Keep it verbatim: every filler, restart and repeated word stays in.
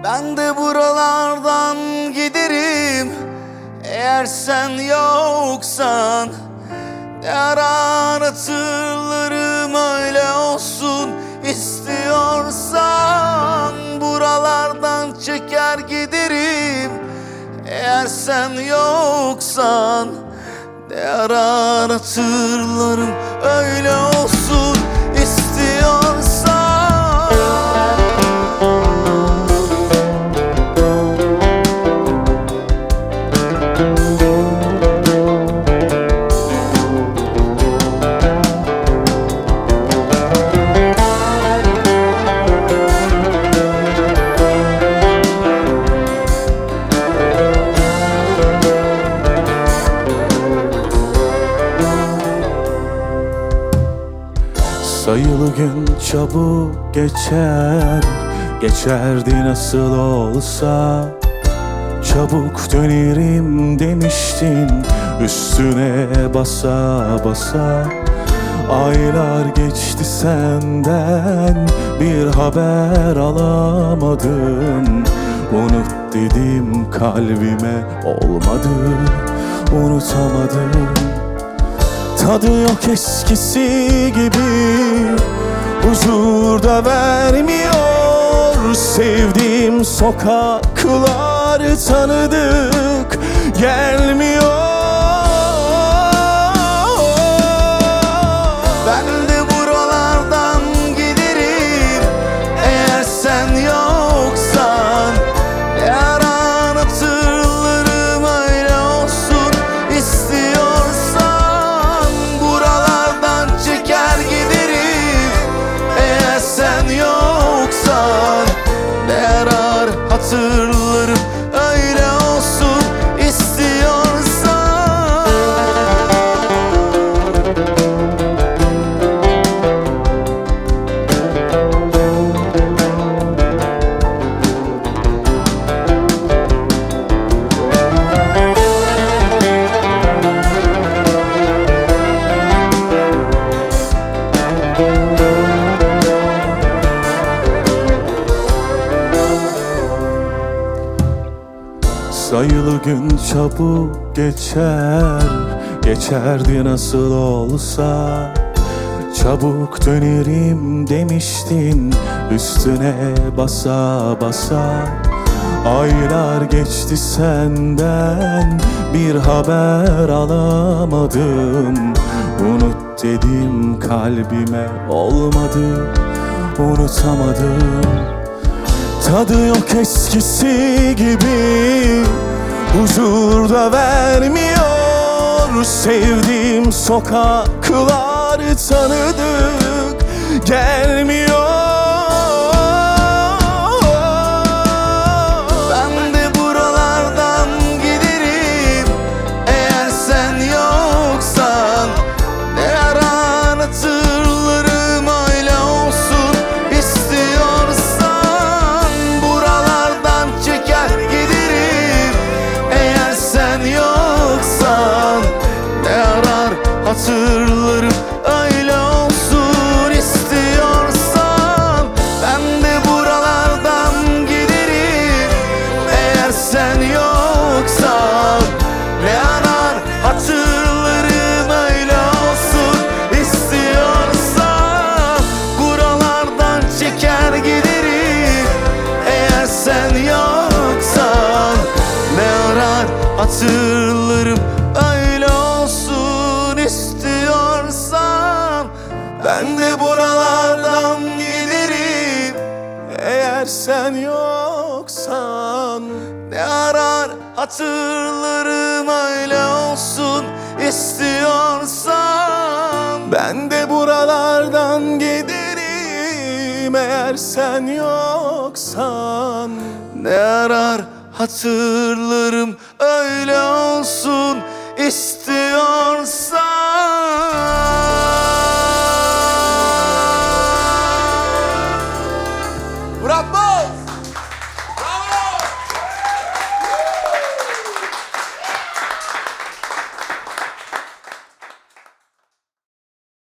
Ben de buralardan giderim eğer sen yoksan. Ne arar hatırlarım öyle olsun istiyorsan. Buralardan çeker giderim eğer sen yoksan. Ne arar hatırlarım öyle olsun istiyorsan. Sayılı gün çabuk geçer, geçerdi nasıl olsa. Çabuk dönerim demiştin üstüne basa basa. Aylar geçti senden bir haber alamadım. Unut dedim kalbime olmadı, unutamadım. Tadı yok eskisi gibi, huzur da vermiyor. Sevdiğim sokaklar tanıdık gelmiyor. Ben de buralardan giderim eğer sen yoksan. Ne arar hatırlarım öyle olsun istiyorsan. Buralardan çeker giderim eğer sen yoksan. Ne arar hatırlarım öyle olsun istiyorsan. Sayılı gün çabuk geçer, geçerdi nasıl olsa. Çabuk dönerim demiştin üstüne basa basa. Aylar geçti senden bir haber alamadım. Unut dedim kalbime olmadı, unutamadım. Tadı yok eskisi gibi, huzur da vermiyor. Sevdiğim sokaklar tanıdık gelmiyor. Ben de buralardan giderim eğer sen yoksan. Ne arar hatırlarım öyle olsun istiyorsan. Buralardan çeker giderim eğer sen yoksan. Ne arar hatırlarım öyle olsun istiyorsan. Ben de buralardan giderim eğer sen yoksan. Ne arar hatırlarım öyle olsun istiyorsan. Buralardan çeker giderim eğer sen yoksan. Ne arar hatırlarım öyle olsun istiyorsan. Ben de buralardan giderim eğer sen yoksan. Ne arar hatırlarım öyle olsun istiyorsan. Ben de buralardan giderim eğer sen yoksan. Ne arar hatırlarım